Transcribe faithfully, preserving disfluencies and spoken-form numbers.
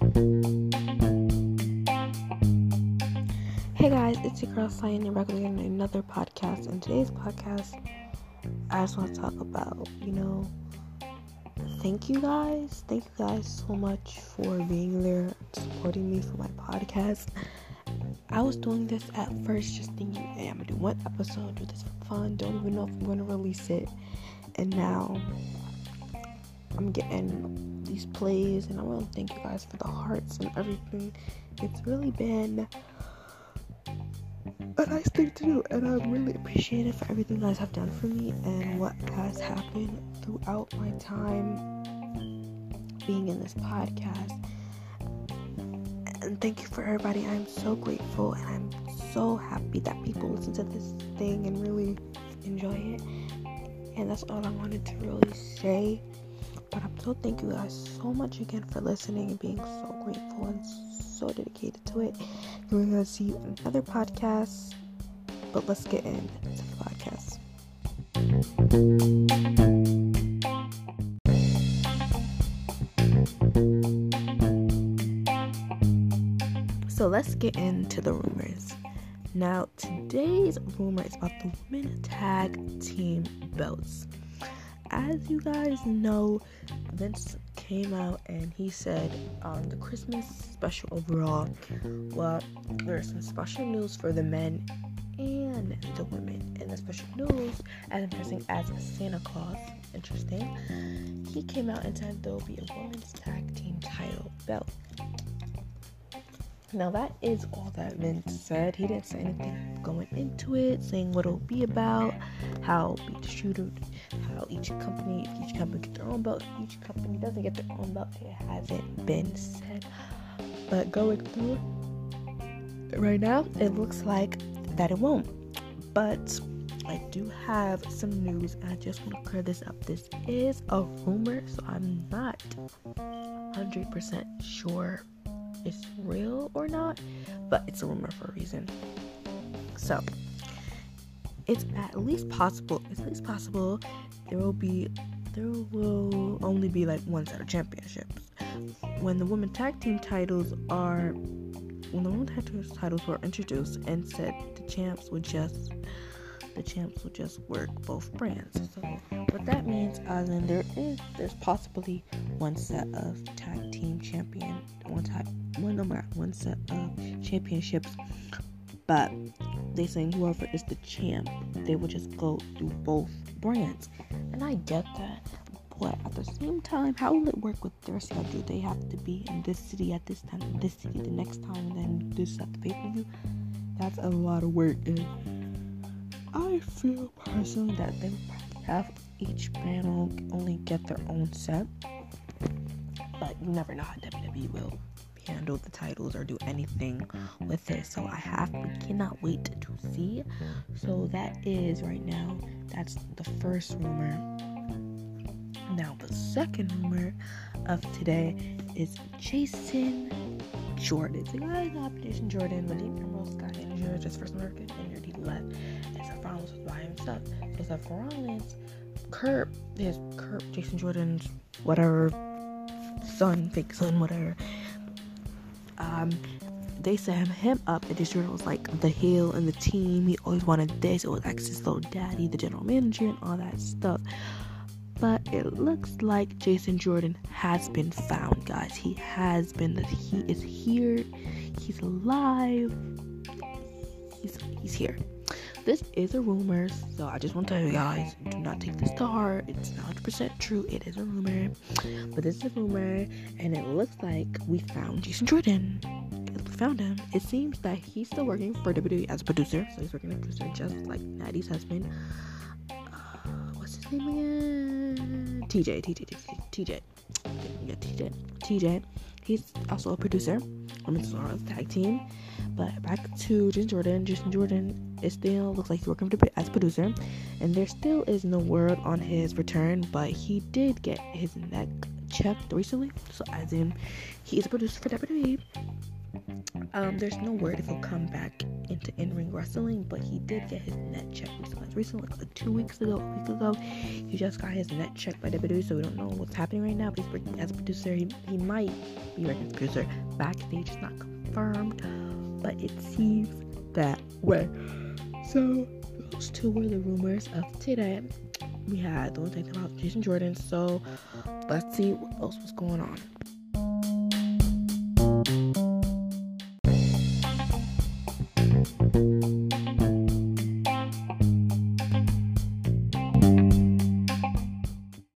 Hey guys, it's your girl Cyan and regularly in another podcast. In today's podcast, I just want to talk about, you know, thank you guys. Thank you guys so much for being there, supporting me for my podcast. I was doing this at first just thinking, hey, I'm going to do one episode, do this for fun, don't even know if I'm going to release it. And now I'm getting these plays, and I want to thank you guys for the hearts and everything. It's really been a nice thing to do, and I'm really appreciative for everything you guys have done for me and what has happened throughout my time being in this podcast. And thank you for everybody. I'm so grateful, and I'm so happy that people listen to this thing and really enjoy it. And that's all I wanted to really say. But I'm so thank you guys so much again for listening and being so grateful and so dedicated to it. And we're going to see you in another podcast. But let's get into the podcast. So let's get into the rumors. Now, today's rumor is about the women tag team belts. As you guys know, Vince came out and he said on the Christmas special overall, well, there's some special news for the men and the women. And the special news, as I'm dressing as Santa Claus, interesting, he came out and said there will be a women's tag team title belt. Now that is all that Vince said. He didn't say anything going into it, saying what it'll be about, how it'll be distributed, how each company, if each company gets their own belt, if each company doesn't get their own belt, it hasn't been said. But going through right now, it looks like that it won't. But I do have some news, and I just want to clear this up. This is a rumor, so I'm not one hundred percent sure it's real or not, but it's a rumor for a reason. So it's at least possible it's at least possible there will be there will only be like one set of championships. When the women tag team titles are when the women tag team titles were introduced and said the champs would just the champs would just work both brands. So what that means, as in there is there's possibly one set of tag team champion one type one number one set of championships, but they saying whoever is the champ, they will just go through both brands. And I get that, but at the same time, how will it work with their schedule? They have to be in this city at this time, in this city the next time, and then this at the pay-per-view. That's a lot of work, and I feel personally that they would probably have each brand only get their own set, but you never know how W W E will handle the titles or do anything with it. So I have, we cannot wait to see. So that is right now, that's the first rumor. Now the second rumor of today is Jason Jordan. So guys got Jason Jordan, but Dean Ambrose got injured, just first American injured, he left, and Seth Rollins was by himself. So Seth Rollins, Kurt, his Kurt, Jason Jordan's whatever son, fake son, whatever. Um, they set him up, and Jason Jordan was like the heel in the team. He always wanted this. It was like his little daddy, the general manager, and all that stuff. But it looks like Jason Jordan has been found, guys. He has been. He is here. He's alive. He's he's here. This is a rumor, so I just want to tell you guys, do not take this to heart. It's not one hundred percent true. It is a rumor. But this is a rumor, and it looks like we found Jason Jordan. We found him. It seems that he's still working for W W E as a producer. So he's working as a producer just like Natty's husband. Uh, what's his name again? T J. T J. T J. Yeah, T J. T J. He's also a producer. I'm in the tag team. But back to Jason Jordan. Jason Jordan is still looks like he's working as a producer, and there still is no word on his return. But he did get his neck checked recently, so as in he is a producer for W W E. Um, there's no word if he'll come back into in-ring wrestling, but he did get his net check recently. Recently, like, like two weeks ago, a week ago, he just got his net check by W W E, so we don't know what's happening right now. But he's working as a producer. He, he might be working as a producer. Backstage is not confirmed, but it seems that way. So those two were the rumors of today. We had the one thing about Jason Jordan. So let's see what else was going on.